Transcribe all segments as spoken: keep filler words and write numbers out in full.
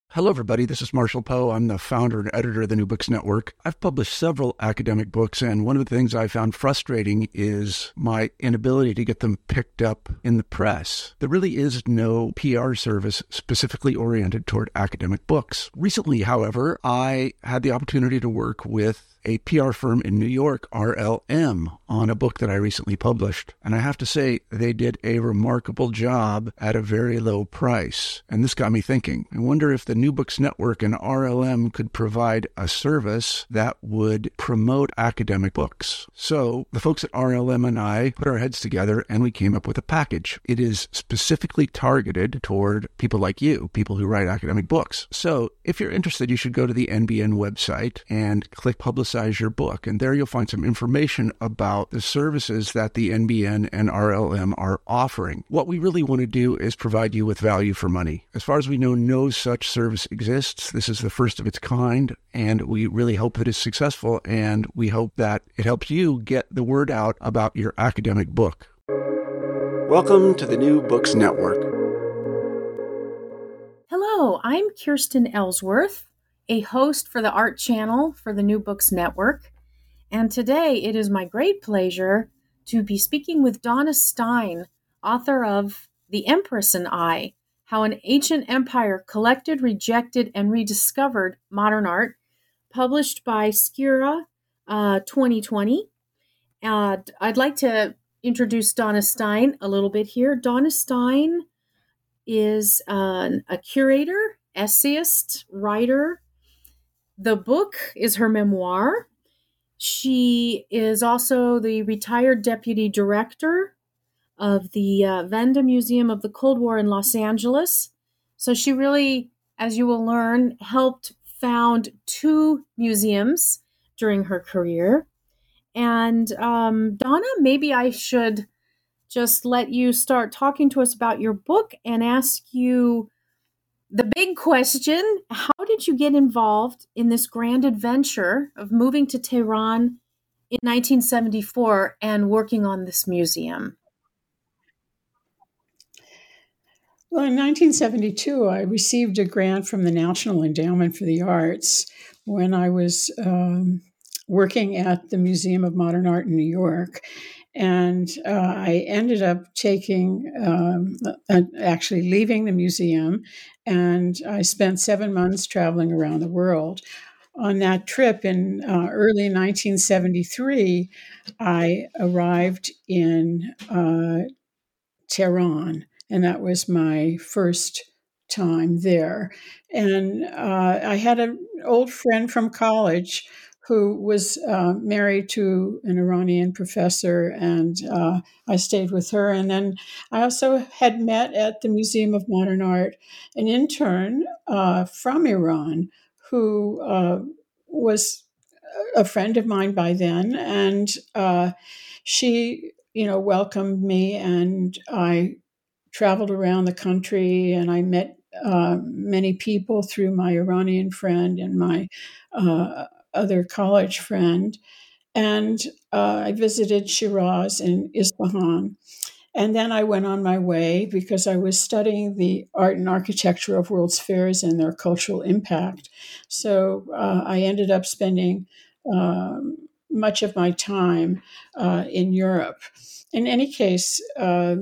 Hello, everybody. This is Marshall Poe. I'm the founder and editor of the New Books Network. I've published several academic books, and one of the things I found frustrating is my inability to get them picked up in the press. There really is no P R service specifically oriented toward academic books. Recently, however, I had the opportunity to work with a P R firm in New York, R L M, on a book that I recently published. And I have to say, they did a remarkable job at a very low price. And this got me thinking. I wonder if the New Books Network and R L M could provide a service that would promote academic books. So the folks at R L M and I put our heads together and we came up with a package. It is specifically targeted toward people like you, people who write academic books. So if you're interested, you should go to the N B N website and click Publicize your book. And there you'll find some information about the services that the N B N and R L M are offering. What we really want to do is provide you with value for money. As far as we know, no such service exists. This is the first of its kind, and we really hope that it's successful, and we hope that it helps you get the word out about your academic book. Welcome to the New Books Network. Hello, I'm Kirsten Ellsworth, a host for the Art Channel for the New Books Network. And today it is my great pleasure to be speaking with Donna Stein, author of The Empress and I, How an Ancient Empire Collected, Rejected, and Rediscovered Modern Art, published by Skira uh, twenty twenty. Uh, I'd like to introduce Donna Stein a little bit here. Donna Stein is uh, a curator, essayist, writer. The book is her memoir. She is also the retired deputy director of the uh, Venda Museum of the Cold War in Los Angeles. So she really, as you will learn, helped found two museums during her career. And um, Donna, maybe I should just let you start talking to us about your book and ask you the big question: how did you get involved in this grand adventure of moving to Tehran in nineteen seventy-four and working on this museum? Well, in nineteen seventy-two, I received a grant from the National Endowment for the Arts when I was um, working at the Museum of Modern Art in New York. And uh, I ended up taking, um, uh, actually leaving the museum, and I spent seven months traveling around the world. On that trip in uh, early nineteen seventy-three, I arrived in uh, Tehran, and that was my first time there. And uh, I had an old friend from college who was uh, married to an Iranian professor, and uh, I stayed with her. And then I also had met at the Museum of Modern Art an intern uh, from Iran who uh, was a friend of mine by then, and uh, she, you know, welcomed me, and I traveled around the country, and I met uh, many people through my Iranian friend and my uh, other college friend. And uh, I visited Shiraz and Isfahan. And then I went on my way because I was studying the art and architecture of World's Fairs and their cultural impact. So uh, I ended up spending um, much of my time uh, in Europe. In any case, uh,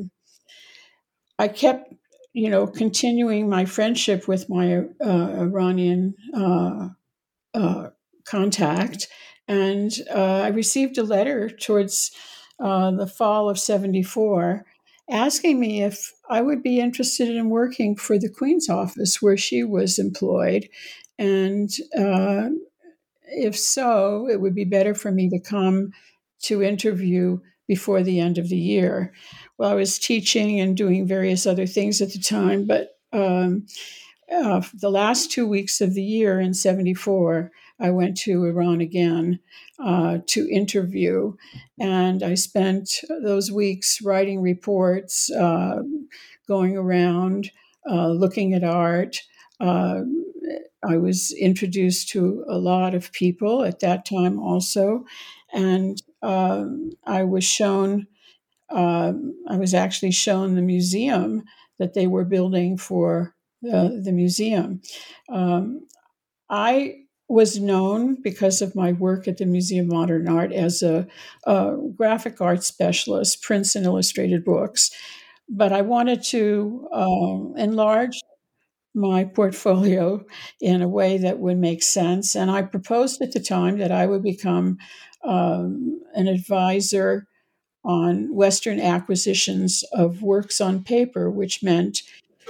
I kept, you know, continuing my friendship with my uh, Iranian uh, uh, contact. And uh, I received a letter towards uh, the fall of seventy-four asking me if I would be interested in working for the Queen's office where she was employed. And uh, if so, it would be better for me to come to interview before the end of the year. Well, I was teaching and doing various other things at the time, but um, uh, the last two weeks of the year in seventy-four, I went to Iran again uh, to interview. And I spent those weeks writing reports, uh, going around, uh, looking at art. Uh, I was introduced to a lot of people at that time also. And um, I was shown, uh, I was actually shown the museum that they were building for the, the museum. Um, I was known because of my work at the Museum of Modern Art as a, a graphic art specialist, prints and illustrated books. But I wanted to uh, enlarge my portfolio in a way that would make sense. And I proposed at the time that I would become um, an advisor on Western acquisitions of works on paper, which meant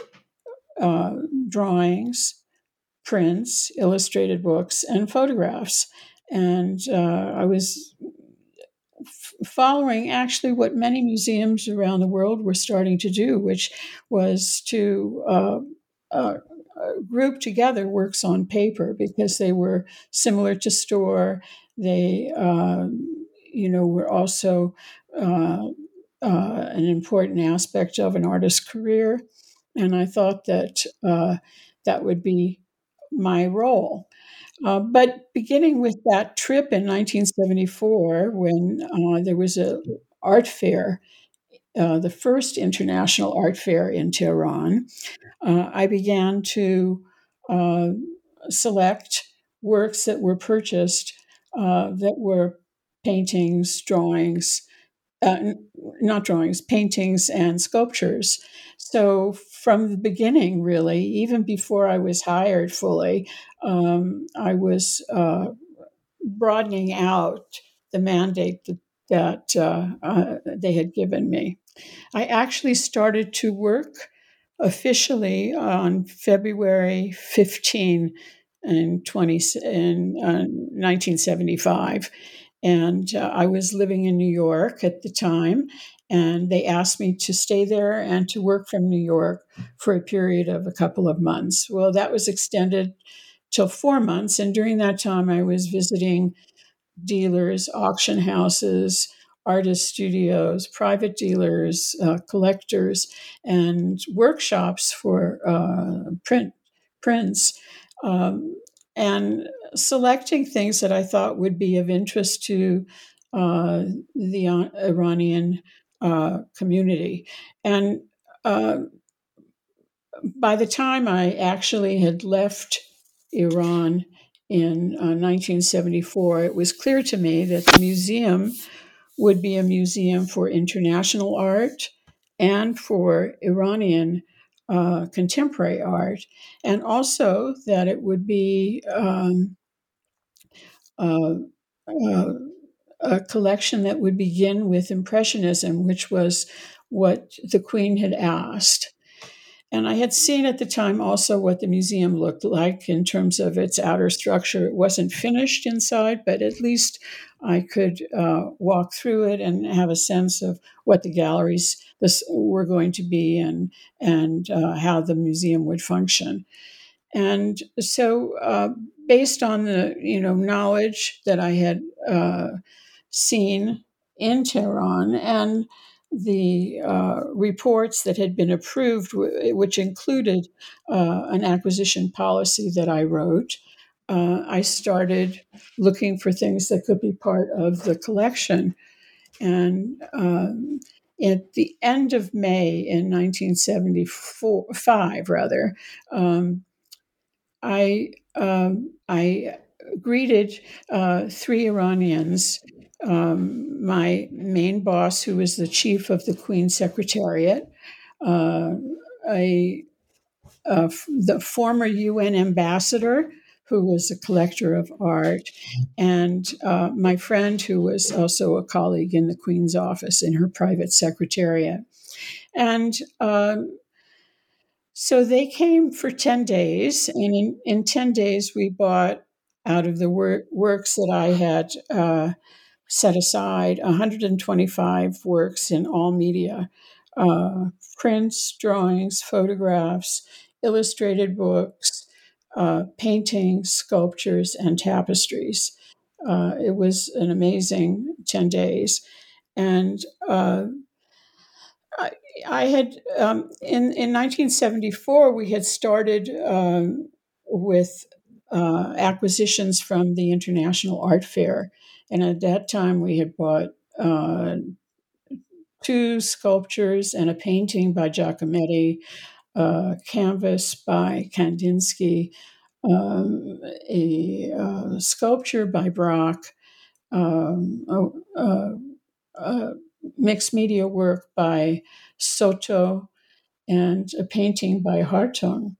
uh, drawings, prints, illustrated books, and photographs. And uh, I was f- following actually what many museums around the world were starting to do, which was to uh, uh, group together works on paper because they were similar to store. They, uh, you know, were also uh, uh, an important aspect of an artist's career. And I thought that uh, that would be my role. Uh, but beginning with that trip in nineteen seventy-four, when uh, there was a art fair, uh, the first international art fair in Tehran, uh, I began to uh, select works that were purchased uh, that were paintings, drawings, uh, not drawings, paintings and sculptures. So from the beginning, really, even before I was hired fully, um, I was uh, broadening out the mandate that, that uh, uh, they had given me. I actually started to work officially on February fifteenth in, twenty, in uh, nineteen seventy-five. And uh, I was living in New York at the time, and they asked me to stay there and to work from New York for a period of a couple of months. Well, that was extended till four months. And during that time, I was visiting dealers, auction houses, artist studios, private dealers, uh, collectors, and workshops for uh, print prints, um, and selecting things that I thought would be of interest to uh, the Iranian uh, community. And uh, by the time I actually had left Iran in uh, nineteen seventy-four, it was clear to me that the museum would be a museum for international art and for Iranian uh, contemporary art, and also that it would be um, uh, uh, a collection that would begin with Impressionism, which was what the Queen had asked. And I had seen at the time also what the museum looked like in terms of its outer structure. It wasn't finished inside, but at least I could uh, walk through it and have a sense of what the galleries this, were going to be and, and uh, how the museum would function. And so, uh, based on the you know knowledge that I had uh, seen in Tehran and the uh, reports that had been approved, which included uh, an acquisition policy that I wrote, uh, I started looking for things that could be part of the collection. And um, at the end of May in nineteen seventy-five, rather, um, I um, I greeted uh, three Iranians. Um, my main boss, who was the chief of the Queen's Secretariat, uh, a, a the former U N ambassador, who was a collector of art, and uh, my friend, who was also a colleague in the Queen's office in her private secretariat, and. Um, So they came for ten days, and in, in ten days, we bought out of the wor- works that I had uh, set aside one hundred twenty-five works in all media, uh, prints, drawings, photographs, illustrated books, uh, paintings, sculptures, and tapestries. Uh, it was an amazing ten days. And uh, I, I had um, in in nineteen seventy-four we had started um, with uh, acquisitions from the International Art Fair, and at that time we had bought uh, two sculptures and a painting by Giacometti, a canvas by Kandinsky, um, a uh, sculpture by Braque, um, a, a, a mixed media work by Soto, and a painting by Hartung.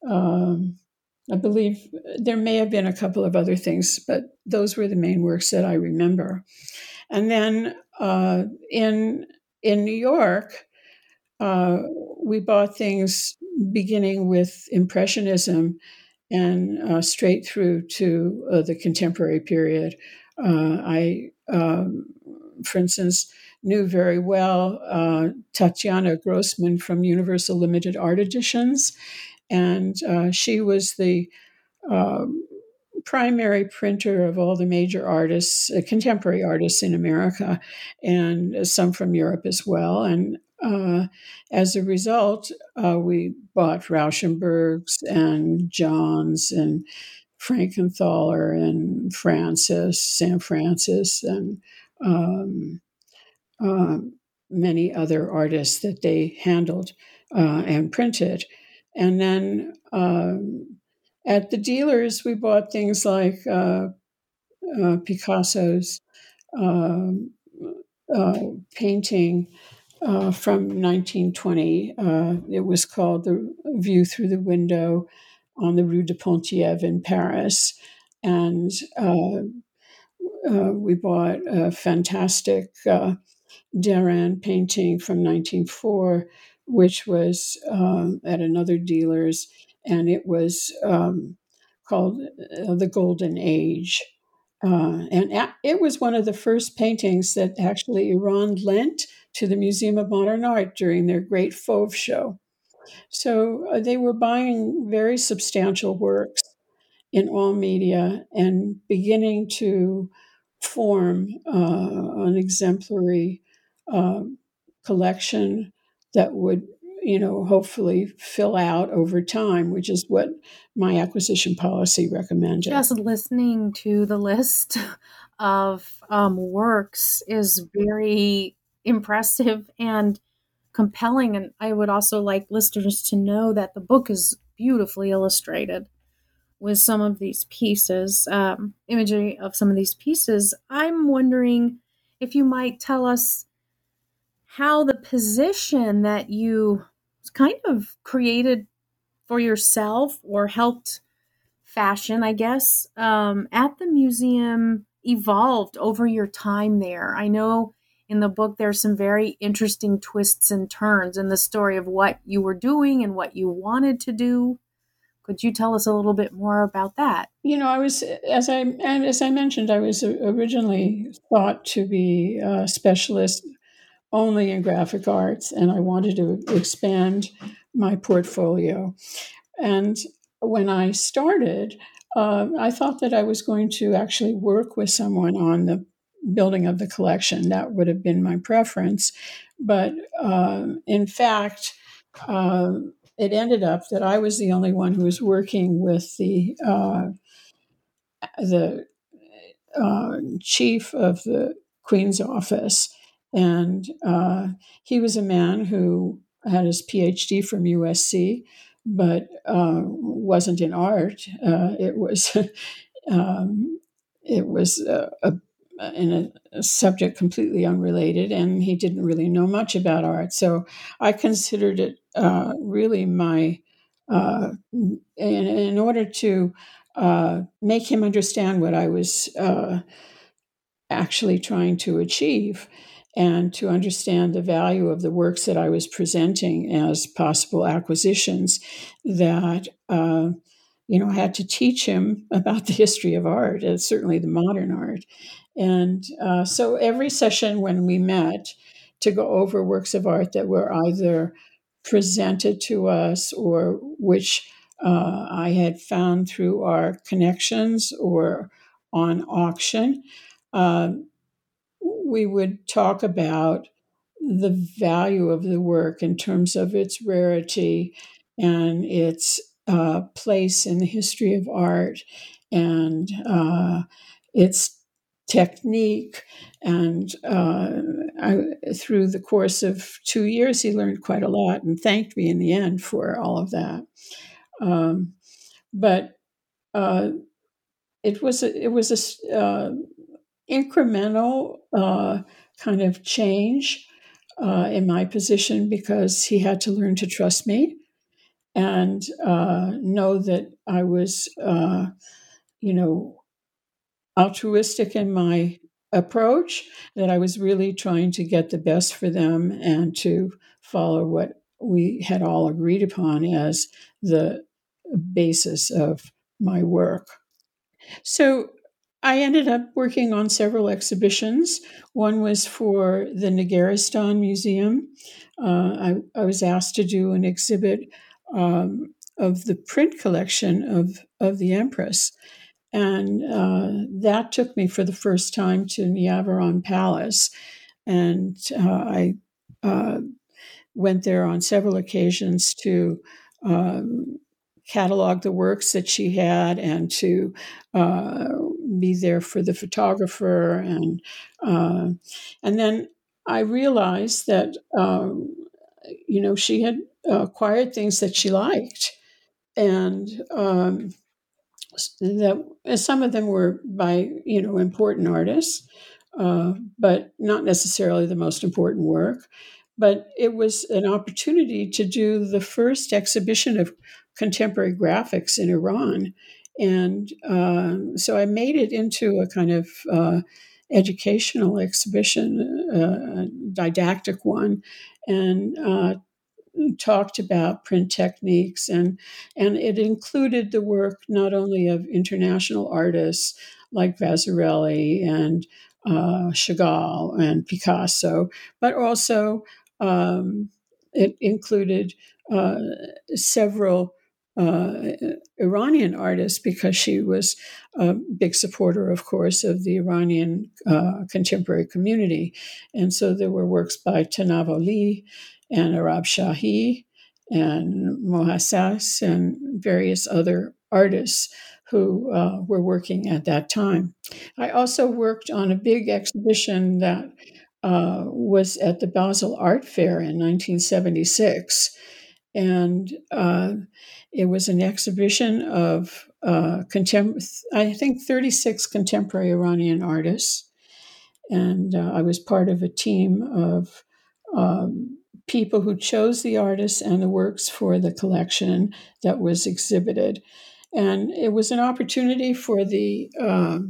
Um, I believe there may have been a couple of other things, but those were the main works that I remember. And then uh, in in New York, uh, we bought things beginning with Impressionism and uh, straight through to uh, the contemporary period. Uh, I, um, for instance, knew very well uh, Tatiana Grossman from Universal Limited Art Editions, and uh, she was the um, primary printer of all the major artists, uh, contemporary artists in America, and some from Europe as well. And uh, as a result, uh, we bought Rauschenbergs and Johns and Frankenthaler and Francis, Sam Francis, and um, um, many other artists that they handled uh, and printed. And then um, at the dealers, we bought things like uh, uh, Picasso's um, uh, painting uh, from nineteen twenty. Uh, it was called The View Through the Window on the Rue de Ponthièvre in Paris. And uh, uh, we bought a fantastic uh, Derain painting from nineteen oh four, which was um, at another dealer's, and it was um, called uh, The Golden Age. Uh, and a- it was one of the first paintings that actually Iran lent to the Museum of Modern Art during their great Fauve show. So uh, they were buying very substantial works in all media and beginning to form uh, an exemplary uh, collection that would, you know, hopefully fill out over time, which is what my acquisition policy recommended. Just listening to the list of um, works is very impressive and compelling. And I would also like listeners to know that the book is beautifully illustrated with some of these pieces, um, imagery of some of these pieces. I'm wondering if you might tell us how the position that you kind of created for yourself or helped fashion, I guess, um, at the museum evolved over your time there. I know in the book there's some very interesting twists and turns in the story of what you were doing and what you wanted to do. Could you tell us a little bit more about that? You know, I was, as I and as I mentioned, I was originally thought to be a specialist only in graphic arts, and I wanted to expand my portfolio. And when I started, uh, I thought that I was going to actually work with someone on the building of the collection. That would have been my preference. But uh, in fact, uh, it ended up that I was the only one who was working with the uh, the uh, chief of the Queen's office, and uh, he was a man who had his P H D from U S C, but uh, wasn't in art. Uh, it was um, it was uh, a, in a, a subject completely unrelated, and he didn't really know much about art. So I considered it uh, really my uh, in, in order to uh, make him understand what I was uh, actually trying to achieve, and to understand the value of the works that I was presenting as possible acquisitions, that uh, you know, I had to teach him about the history of art, and certainly the modern art. And uh, so every session when we met to go over works of art that were either presented to us or which uh, I had found through our connections or on auction, uh, we would talk about the value of the work in terms of its rarity and its uh, place in the history of art, and uh, its technique, and uh, I, through the course of two years, he learned quite a lot and thanked me in the end for all of that. Um, but uh, it was a, it was a uh, incremental uh, kind of change uh, in my position, because he had to learn to trust me and uh, know that I was, uh, you know, altruistic in my approach, that I was really trying to get the best for them and to follow what we had all agreed upon as the basis of my work. So I ended up working on several exhibitions. One was for the Nagaristan Museum. Uh, I, I was asked to do an exhibit um, of the print collection of, of the Empress. And uh, that took me for the first time to Niavaran Palace. And uh, I uh, went there on several occasions to um, catalog the works that she had and to uh, be there for the photographer. And, uh, and then I realized that, um, you know, she had acquired things that she liked. And um, that some of them were by, you know, important artists, uh, but not necessarily the most important work. But it was an opportunity to do the first exhibition of contemporary graphics in Iran. And uh, so I made it into a kind of uh, educational exhibition, uh, a didactic one, and uh, talked about print techniques, and and it included the work not only of international artists like Vasarely and uh, Chagall and Picasso, but also um, it included uh, several uh, Iranian artists, because she was a big supporter, of course, of the Iranian uh, contemporary community. And so there were works by Tanavoli and Arab Shahi and Mohassas and various other artists who uh, were working at that time. I also worked on a big exhibition that uh, was at the Basel Art Fair in nineteen seventy-six. And uh, it was an exhibition of, uh, contem- I think, thirty-six contemporary Iranian artists. And uh, I was part of a team of um, people who chose the artists and the works for the collection that was exhibited. And it was an opportunity for the um,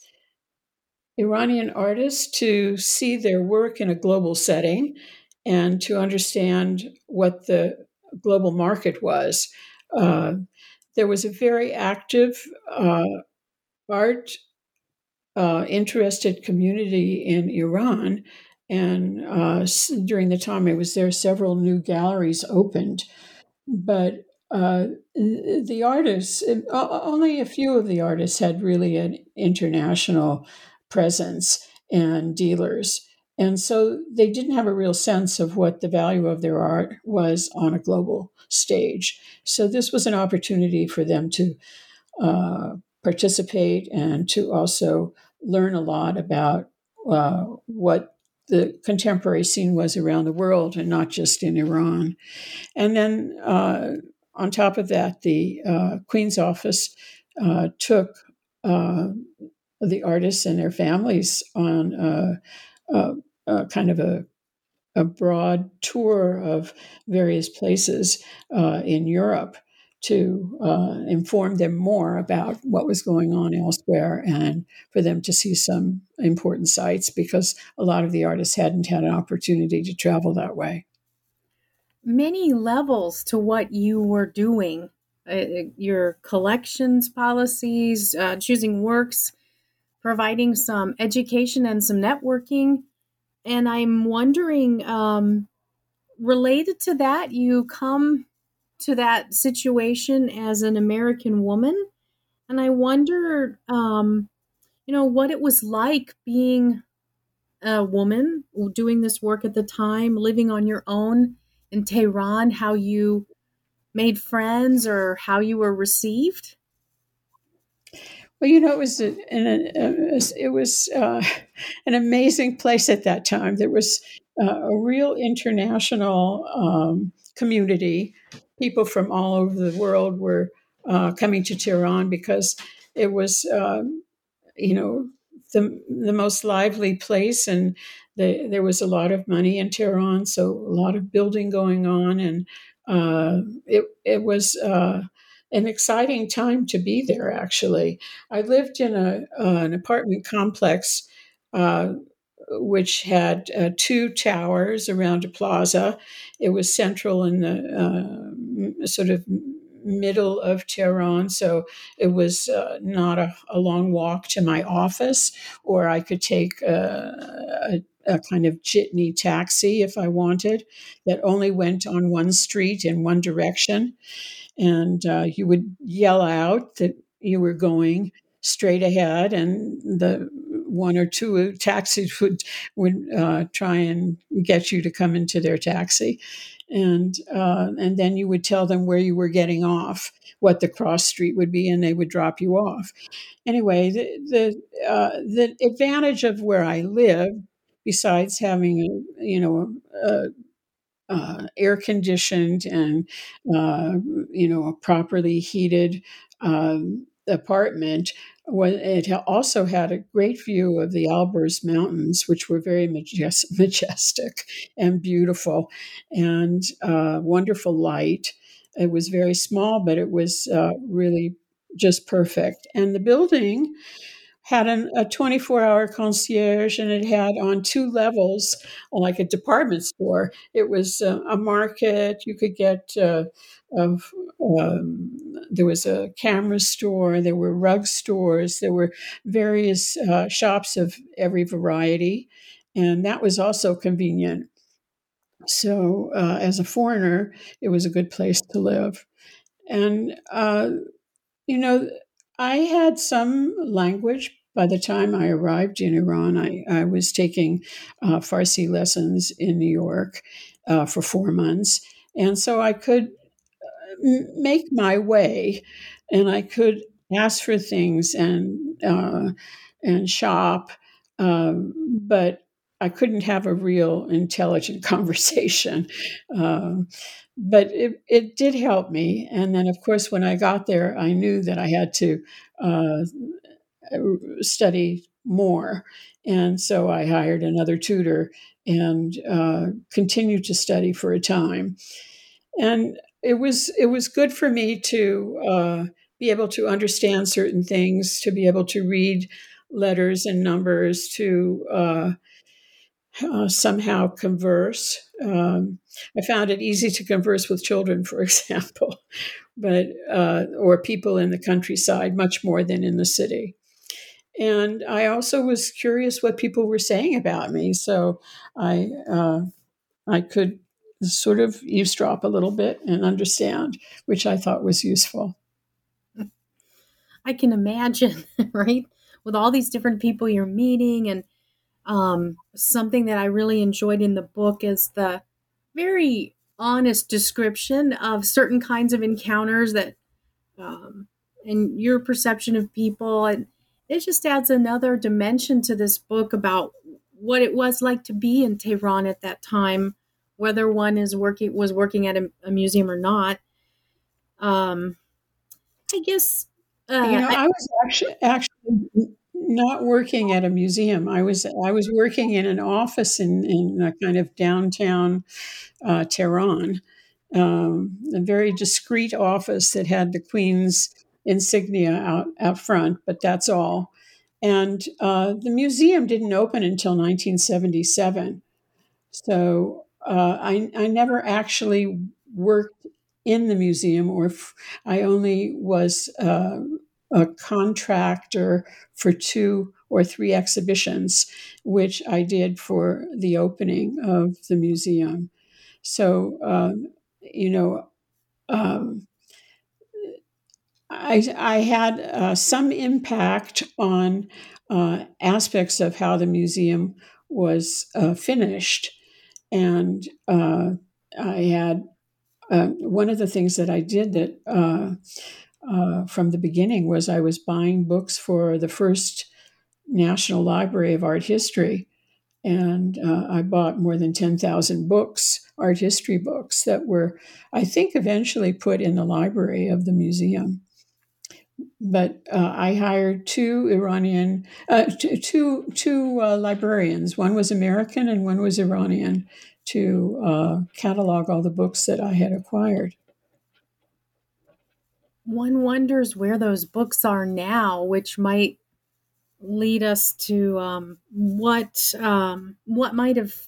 Iranian artists to see their work in a global setting and to understand what the global market was. Uh, there was a very active uh, art uh, interested community in Iran. And uh, during the time I was there, several new galleries opened. But uh, the artists, only a few of the artists had really an international presence and dealers. And so they didn't have a real sense of what the value of their art was on a global stage. So this was an opportunity for them to uh, participate and to also learn a lot about uh, what the contemporary scene was around the world and not just in Iran. And then uh, on top of that, the uh, Queen's Office uh, took uh, the artists and their families on a, a, a kind of a, a broad tour of various places uh, in Europe to uh, inform them more about what was going on elsewhere and for them to see some important sites, because a lot of the artists hadn't had an opportunity to travel that way. Many levels to what you were doing, uh, your collections policies, uh, choosing works, providing some education and some networking. And I'm wondering, um, related to that, you come to that situation as an American woman. And I wonder, um, you know, what it was like being a woman doing this work at the time, living on your own in Tehran, how you made friends or how you were received. Well, you know, it was a, an, a, it was uh, an amazing place at that time. There was uh, a real international um, community. People from all over the world were uh, coming to Tehran because it was, um, you know, the the most lively place, and the, there was a lot of money in Tehran, so a lot of building going on, and uh, it it was. Uh, an exciting time to be there, actually. I lived in a, uh, an apartment complex uh, which had uh, two towers around a plaza. It was central in the uh, sort of middle of Tehran, so it was uh, not a, a long walk to my office, or I could take a, a, a kind of jitney taxi if I wanted that only went on one street in one direction, and uh, you would yell out that you were going straight ahead, and the one or two taxis would would uh, try and get you to come into their taxi, and uh, and then you would tell them where you were getting off, what the cross street would be, and they would drop you off. Anyway, the the uh, the advantage of where I live, besides having a you know a, uh, air conditioned and uh, you know a properly heated um, apartment. Was, it also had a great view of the Elburz Mountains, which were very majes- majestic and beautiful, and uh, wonderful light. It was very small, but it was uh, really just perfect. And the building had an, a twenty-four hour concierge, and it had on two levels, like a department store. It was uh, a market. You could get, uh, of, um, there was a camera store, there were rug stores, there were various uh, shops of every variety. And that was also convenient. So, uh, as a foreigner, it was a good place to live. And uh, you know, I had some language by the time I arrived in Iran. I, I was taking uh, Farsi lessons in New York uh, for four months. And so I could m- make my way, and I could ask for things and, uh, and shop. Um, but I couldn't have a real intelligent conversation. Um, but it, it did help me. And then, of course, when I got there, I knew that I had to uh, study more. And so I hired another tutor and uh, continued to study for a time. And it was it was good for me to uh, be able to understand certain things, to be able to read letters and numbers, to uh, uh, somehow converse. Um, I found it easy to converse with children, for example, but uh, or people in the countryside much more than in the city. And I also was curious what people were saying about me, so I uh, I could sort of eavesdrop a little bit and understand, which I thought was useful. I can imagine, right? With all these different people you're meeting, and um, something that I really enjoyed in the book is the very honest description of certain kinds of encounters that, um, and your perception of people. And it just adds another dimension to this book about what it was like to be in Tehran at that time, whether one is working was working at a, a museum or not. Um, I guess You uh, know, I, I was actually actually not working at a museum. I was I was working in an office in in a kind of downtown uh, Tehran, um, a very discreet office that had the Queen's insignia out out front, but that's all. And uh, the museum didn't open until nineteen seventy-seven. So uh, I, I never actually worked in the museum, or f- I only was uh, a contractor for two or three exhibitions, which I did for the opening of the museum. So, um, you know, um, I, I had uh, some impact on uh, aspects of how the museum was uh, finished. And uh, I had uh, one of the things that I did that uh, uh, from the beginning was I was buying books for the first National Library of Art History. And uh, I bought more than ten thousand books, art history books, that were, I think, eventually put in the library of the museum. But uh, I hired two Iranian, uh, t- two, two uh, librarians. One was American and one was Iranian, to uh, catalog all the books that I had acquired. One wonders where those books are now, which might lead us to um, what um, what might have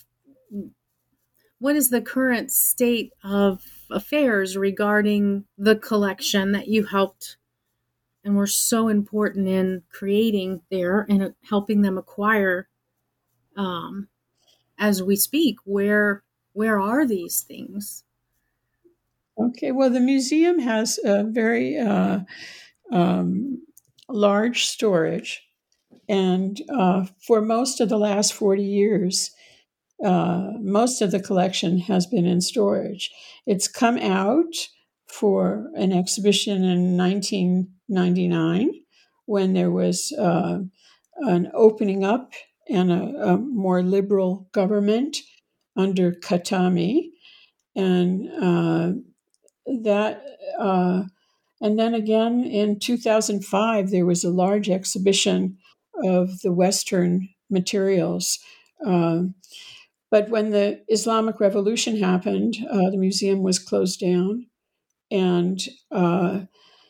what is the current state of affairs regarding the collection that you helped and were so important in creating there and helping them acquire um, as we speak. Where where are these things? Okay, well, the museum has a very uh, um, large storage, and uh, for most of the last forty years, uh, most of the collection has been in storage. It's come out for an exhibition in nineteen ninety-nine, when there was uh, an opening up and a, a more liberal government under Khatami, and uh, that uh, and then again in two thousand five there was a large exhibition of the Western materials. Um, but when the Islamic Revolution happened, uh, the museum was closed down, and uh,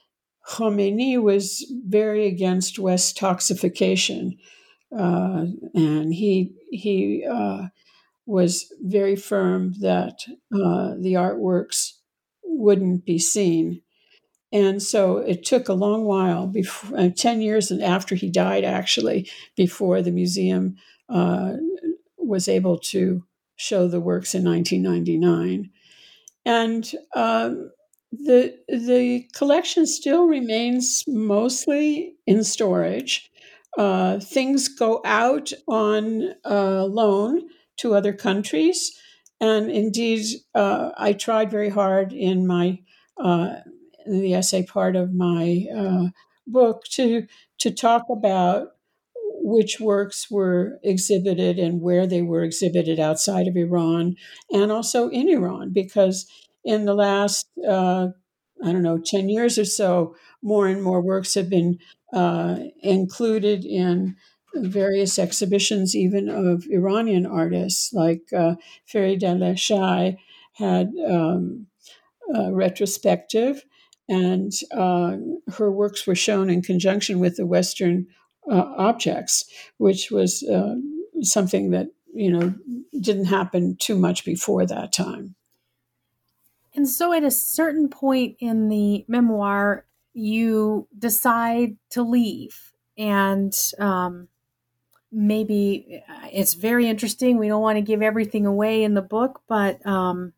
Khomeini was very against West toxification, uh, and he he uh, was very firm that uh, the artworks wouldn't be seen. And so it took a long while, before, uh, ten years after he died, actually, before the museum uh, was able to show the works in nineteen ninety-nine. And um, the, the collection still remains mostly in storage. Uh, things go out on uh, loan to other countries. And indeed, uh, I tried very hard in my uh, in the essay part of my uh, book to to talk about which works were exhibited and where they were exhibited outside of Iran and also in Iran, because in the last uh, I don't know ten years or so, more and more works have been uh, included in various exhibitions, even of Iranian artists, like uh, Feride Shai had um, a retrospective, and uh, her works were shown in conjunction with the Western uh, objects, which was uh, something that, you know, didn't happen too much before that time. And so at a certain point in the memoir, you decide to leave. And um, maybe it's very interesting. We don't want to give everything away in the book, but um,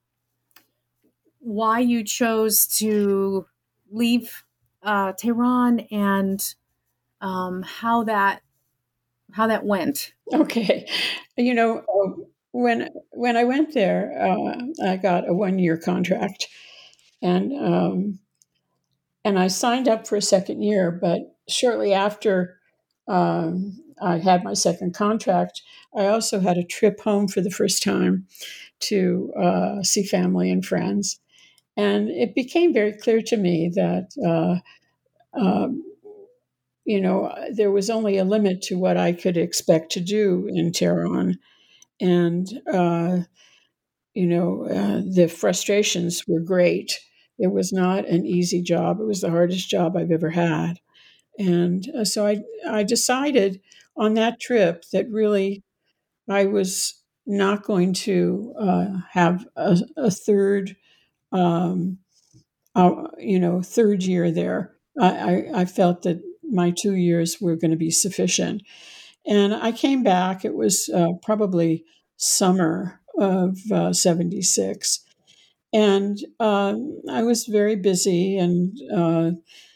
why you chose to leave uh, Tehran and um, how that how that went. Okay, you know, uh, when when I went there, uh, I got a one year contract, and um, and I signed up for a second year. But shortly after um, I had my second contract, I also had a trip home for the first time to uh, see family and friends. And it became very clear to me that, uh, um, you know, there was only a limit to what I could expect to do in Tehran. And, uh, you know, uh, the frustrations were great. It was not an easy job. It was the hardest job I've ever had. And uh, so I, I decided on that trip that really I was not going to uh, have a, a third um, uh, you know, third year there. I, I, I felt that my two years were going to be sufficient. And I came back. It was uh, probably summer of uh, seventy-six. And uh, I was very busy. And, uh,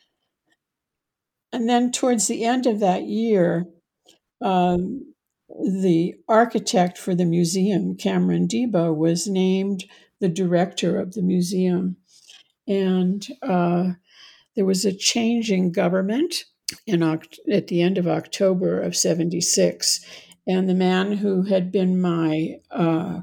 and then towards the end of that year, um, the architect for the museum, Cameron Debo, was named the director of the museum. And uh, there was a change in government in at the end of October of seventy-six, and the man who had been my uh,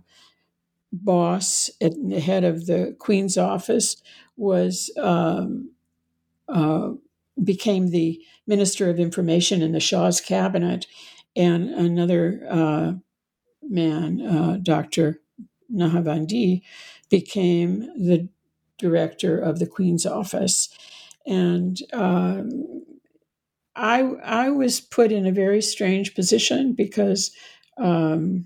boss at the head of the Queen's office was um, uh, became the Minister of Information in the Shah's cabinet, and another uh, man, uh, Doctor Nahavandi, became the director of the Queen's office. And um, I, I was put in a very strange position because um,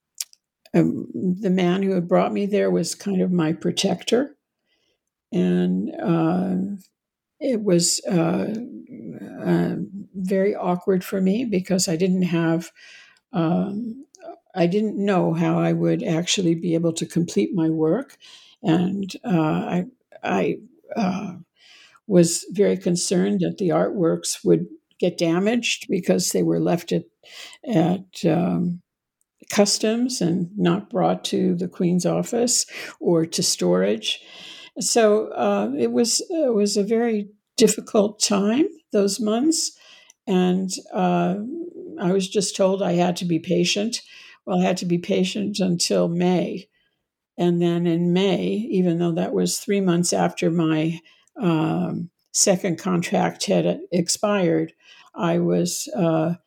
um, the man who had brought me there was kind of my protector. And uh, it was uh, uh, very awkward for me because I didn't have, um, I didn't know how I would actually be able to complete my work. And uh, I, I uh, was very concerned that the artworks would get damaged because they were left at, at um, customs and not brought to the Queen's office or to storage. So uh, it was it was a very difficult time, those months, and uh, I was just told I had to be patient. Well, I had to be patient until May, and then in May, even though that was three months after my um, second contract had expired, I was uh,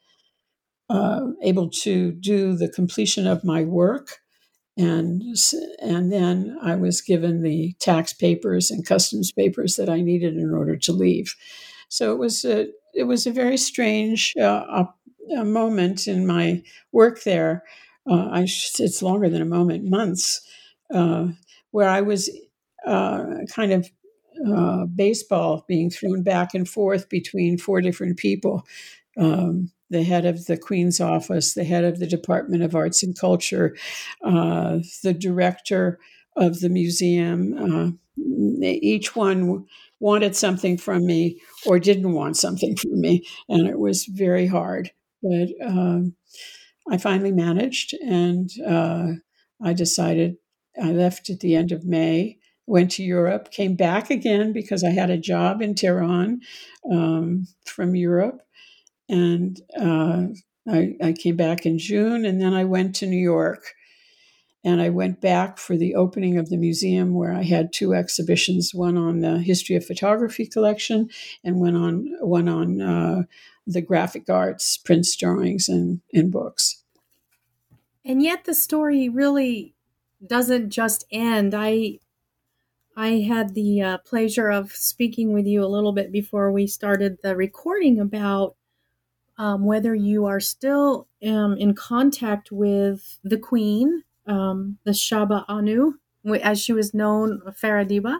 uh, able to do the completion of my work. And, and then I was given the tax papers and customs papers that I needed in order to leave. So it was a, it was a very strange uh, a moment in my work there. Uh, I sh- it's longer than a moment, months, uh, where I was uh, kind of uh, baseball being thrown back and forth between four different people. Um, the head of the Queen's office, the head of the Department of Arts and Culture, uh, the director of the museum. Uh, each one wanted something from me or didn't want something from me, and it was very hard. But um, I finally managed, and uh, I decided I left at the end of May, went to Europe, came back again because I had a job in Tehran um, from Europe. And uh, I, I came back in June, and then I went to New York. And I went back for the opening of the museum, where I had two exhibitions: one on the history of photography collection, and one on one on uh, the graphic arts, prints, drawings, and, and books. And yet, the story really doesn't just end. I I had the uh, pleasure of speaking with you a little bit before we started the recording about um, whether you are still um, in contact with the Queen, um, the Shaba Anu, as she was known, Faradiba.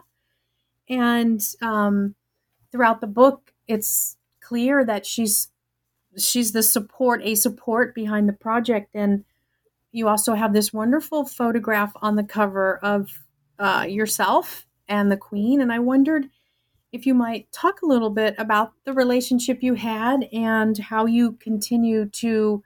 And um, throughout the book, it's clear that she's she's the support, a support behind the project. And you also have this wonderful photograph on the cover of uh, yourself and the Queen. And I wondered if you might talk a little bit about the relationship you had and how you continue to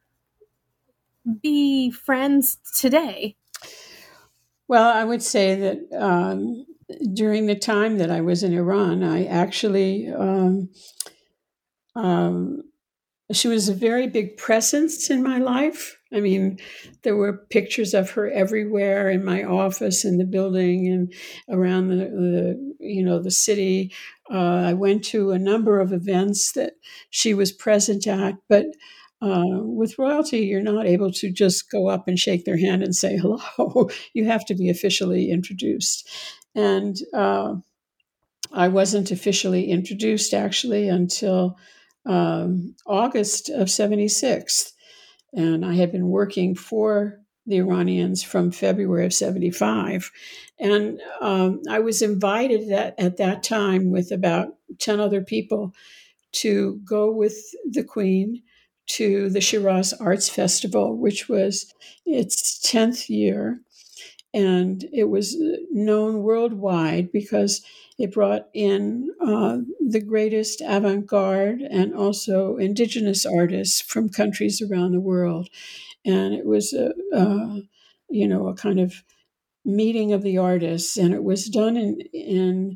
be friends today. Well, I would say that um, during the time that I was in Iran, I actually, um, um, she was a very big presence in my life. I mean, there were pictures of her everywhere in my office, in the building, and around the, the you know, the city. Uh, I went to a number of events that she was present at, but uh, with royalty, you're not able to just go up and shake their hand and say hello. You have to be officially introduced. And uh, I wasn't officially introduced, actually, until um, August of seventy-six. And I had been working for the Iranians from February of seventy-five. And um, I was invited at, at that time with about ten other people to go with the Queen to the Shiraz Arts Festival, which was its tenth year. And it was known worldwide because it brought in uh, the greatest avant-garde and also indigenous artists from countries around the world. And it was a, a you know, a kind of meeting of the artists. And it was done in, in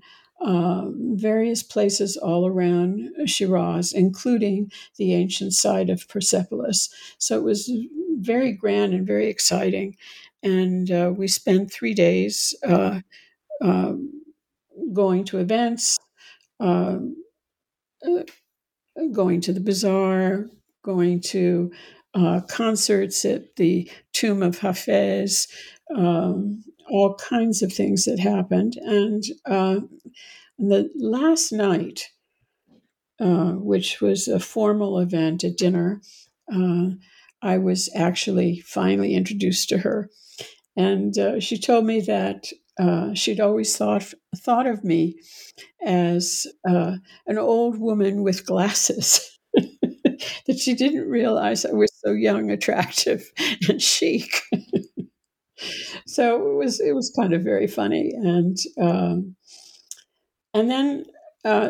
um, various places all around Shiraz, including the ancient site of Persepolis. So it was very grand and very exciting. And uh, we spent three days uh, um, going to events, um, uh, going to the bazaar, going to uh, concerts at the Tomb of Hafez, um, all kinds of things that happened. And uh, the last night, uh, which was a formal event at dinner, uh, I was actually finally introduced to her. And uh, she told me that uh, she'd always thought thought of me as uh, an old woman with glasses, that she didn't realize I was so young, attractive, and chic. So it was it was kind of very funny, and um, and then uh,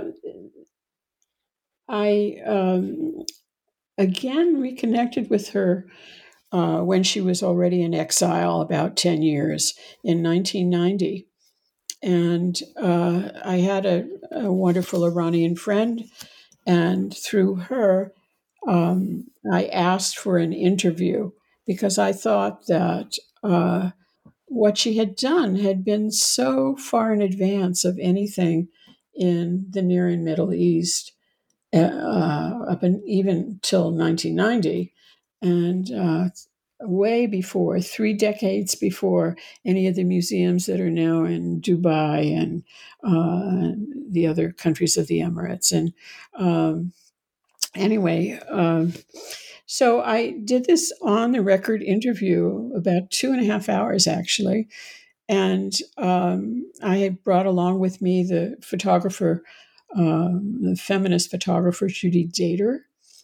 I um, again reconnected with her uh, when she was already in exile, about ten years, in nineteen ninety. And uh, I had a, a wonderful Iranian friend, and through her, um, I asked for an interview because I thought that uh, what she had done had been so far in advance of anything in the Near and Middle East, uh, up and even till nineteen ninety, and uh, way before, three decades before any of the museums that are now in Dubai and uh, the other countries of the Emirates. And um, anyway, um, so I did this on the record interview, about two and a half hours actually. And um, I had brought along with me the photographer, um, the feminist photographer, Judy Dater.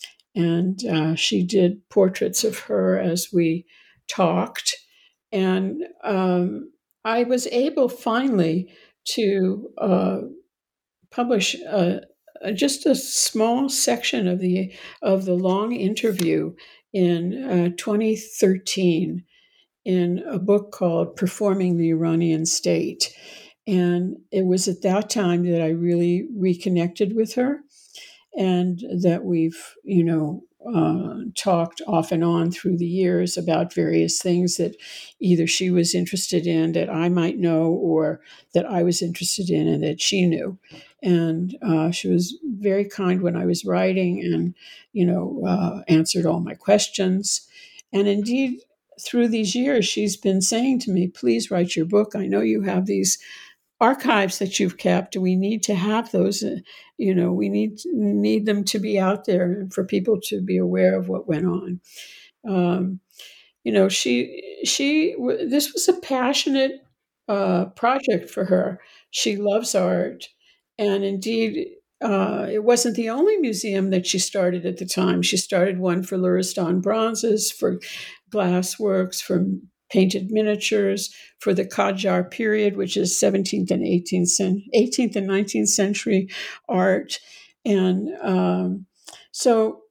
And uh, she did portraits of her as we talked. And um, I was able finally to uh, publish a, a, just a small section of the of the long interview in uh, twenty thirteen in a book called Performing the Iranian State. And it was at that time that I really reconnected with her, and that we've, you know, uh, talked off and on through the years about various things that either she was interested in that I might know, or that I was interested in and that she knew. And uh, she was very kind when I was writing, and, you know, uh, answered all my questions. And indeed, through these years, she's been saying to me, please write your book. I know you have these archives that you've kept. We need to have those, uh, you know, we need need them to be out there and for people to be aware of what went on. Um, you know, she she this was a passionate uh, project for her. She loves art, and indeed, uh, it wasn't the only museum that she started at the time. She started one for Luristan bronzes, for glass works, for painted miniatures, for the Qajar period, which is seventeenth and eighteenth, eighteenth and nineteenth century art. And um, so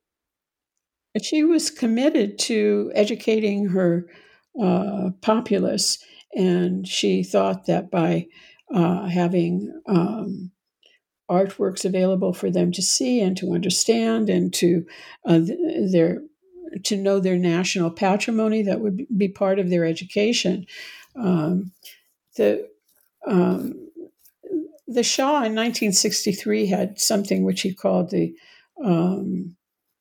she was committed to educating her uh, populace, and she thought that by uh, having um, artworks available for them to see and to understand, and to uh, their to know their national patrimony, that would be part of their education. Um, the um, the Shah in nineteen sixty-three had something which he called the um,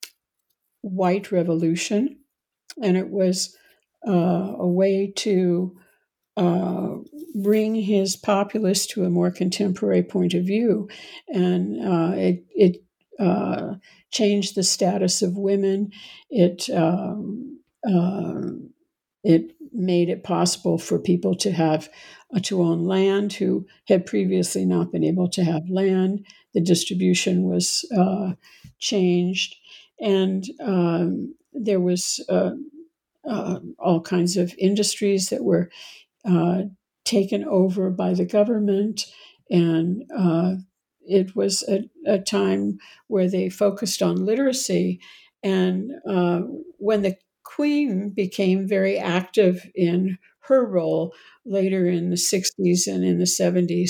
White Revolution, and it was uh, a way to uh, bring his populace to a more contemporary point of view, and uh, it it uh, changed the status of women. It um, uh, it made it possible for people to have uh, to own land who had previously not been able to have land. The distribution was uh, changed, and um, there was uh, uh, all kinds of industries that were uh, taken over by the government, and uh, it was a, a time where they focused on literacy. And uh, when the Queen became very active in her role later in the sixties and in the seventies,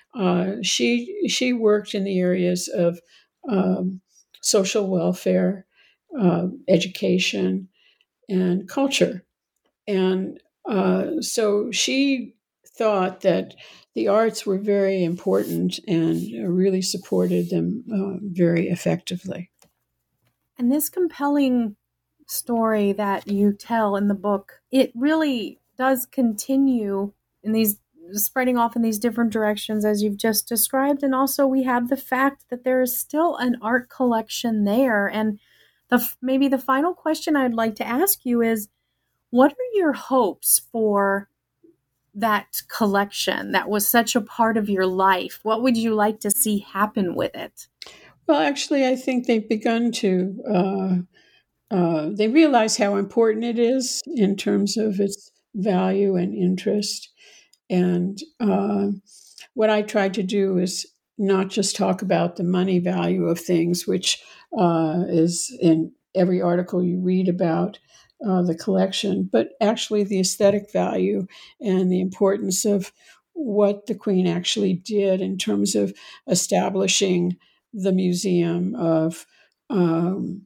Uh, she she worked in the areas of um, social welfare, uh, education, and culture. And uh, so she thought that the arts were very important and really supported them uh, very effectively. And this compelling story that you tell in the book, it really does continue in these spreading off in these different directions as you've just described. And also we have the fact that there is still an art collection there. And the maybe the final question I'd like to ask you is, what are your hopes for that collection that was such a part of your life? What would you like to see happen with it? Well, actually, I think they've begun to, uh, uh, they realize how important it is in terms of its value and interest. And uh, what I tried to do is not just talk about the money value of things, which uh, is in every article you read about uh, the collection, but actually the aesthetic value and the importance of what the Queen actually did in terms of establishing the museum, of, um,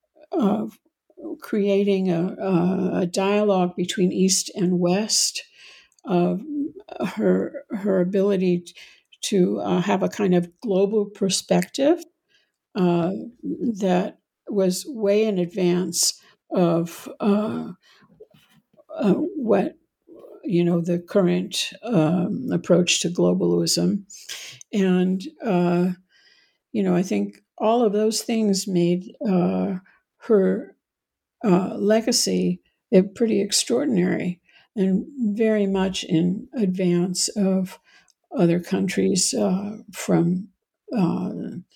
of creating a, a dialogue between East and West, of her her ability to uh, have a kind of global perspective uh, that was way in advance of uh, uh, what you know the current um, approach to globalism, and uh, you know I think all of those things made uh, her uh, legacy uh, pretty extraordinary and very much in advance of other countries uh, from uh,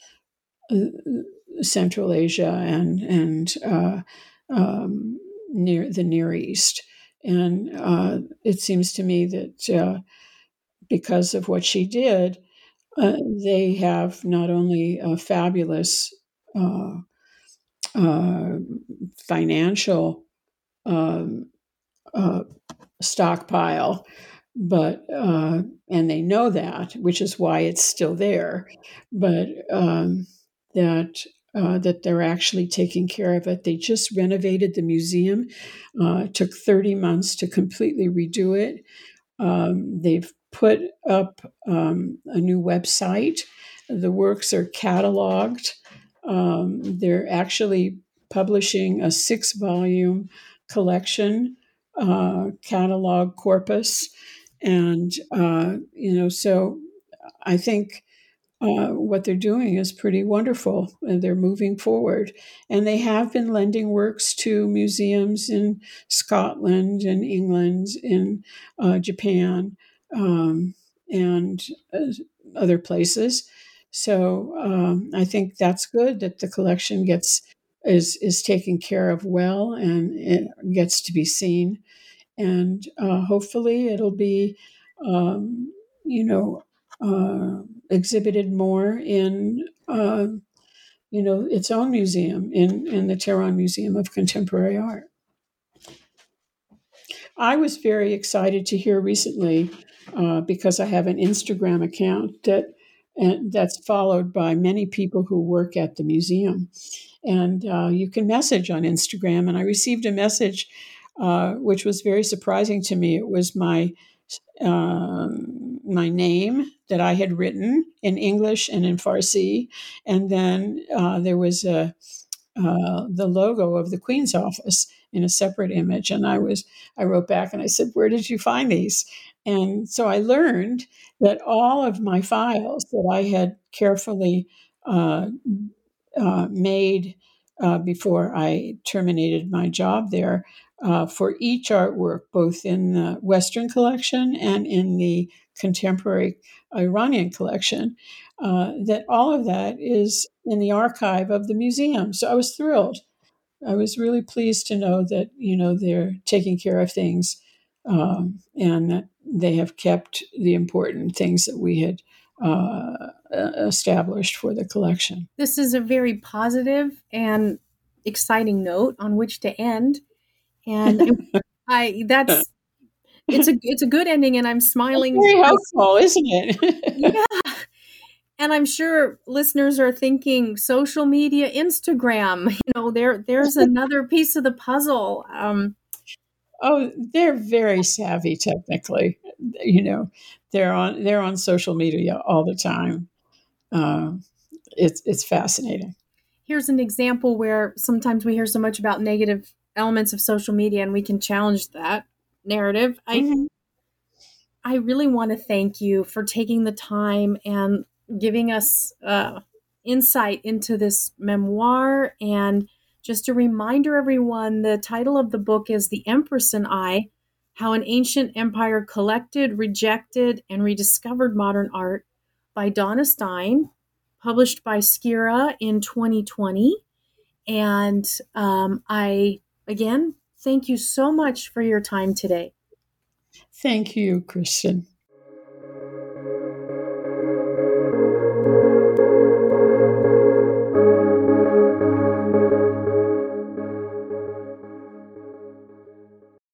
Central Asia and and uh, um, near the Near East. And uh, it seems to me that uh, because of what she did, uh, they have not only a fabulous uh, uh, financial um, uh, stockpile, but uh, and they know that, which is why it's still there. But um, that uh, that they're actually taking care of it. They just renovated the museum. Uh, it took thirty months to completely redo it. Um, they've put up um, a new website. The works are cataloged. Um, they're actually publishing a six volume collection uh, catalog corpus. And, uh, you know, so I think uh, what they're doing is pretty wonderful. And they're moving forward. And they have been lending works to museums in Scotland and England, in uh, Japan, um, and uh, other places. So um, I think that's good that the collection gets is is taken care of well and it gets to be seen. And uh, hopefully it'll be, um, you know, uh, exhibited more in, uh, you know, its own museum in, in the Tehran Museum of Contemporary Art. I was very excited to hear recently, uh, because I have an Instagram account that and that's followed by many people who work at the museum. And uh, you can message on Instagram. And I received a message uh, which was very surprising to me. It was my um, my name that I had written in English and in Farsi, and then uh, there was a uh, the logo of the Queen's office in a separate image. And I was I wrote back and I said, "Where did you find these?" And so I learned that all of my files that I had carefully uh, uh, made uh, before I terminated my job there, uh, for each artwork, both in the Western collection and in the contemporary Iranian collection, uh, that all of that is in the archive of the museum. So I was thrilled. I was really pleased to know that, you know, they're taking care of things, um, and that they have kept the important things that we had uh, established for the collection. This is a very positive and exciting note on which to end. And I that's it's a it's a good ending, and I'm smiling. It's very hopeful, isn't it? Yeah. And I'm sure listeners are thinking social media, Instagram, you know, there there's another piece of the puzzle. Um, oh, they're very savvy technically. You know, they're on they're on social media all the time. Uh, it's it's fascinating. Here's an example where sometimes we hear so much about negative elements of social media, and we can challenge that narrative. I mm-hmm. I really want to thank you for taking the time and giving us uh, insight into this memoir. And just a reminder, everyone, the title of the book is The Empress and I, How an Ancient Empire Collected, Rejected, and Rediscovered Modern Art by Donna Stein, published by Skira in twenty twenty. And um, I, again, thank you so much for your time today. Thank you, Kristen.